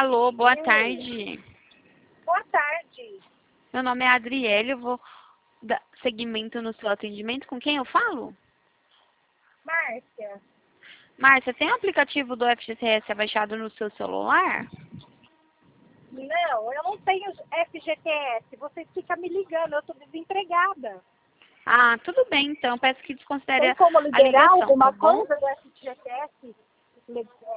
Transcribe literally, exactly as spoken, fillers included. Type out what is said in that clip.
Alô, boa Oi. tarde. Boa tarde. Meu nome é Adriele, eu vou dar seguimento no seu atendimento. Com quem eu falo? Márcia. Márcia, tem o aplicativo do F G C S abaixado no seu celular? Não, eu não tenho F G T S. Você fica me ligando, eu estou desempregada. Ah, tudo bem, então. Peço que desconsidere Tem a como a liberar ligação, tá alguma bom? coisa do F G T S?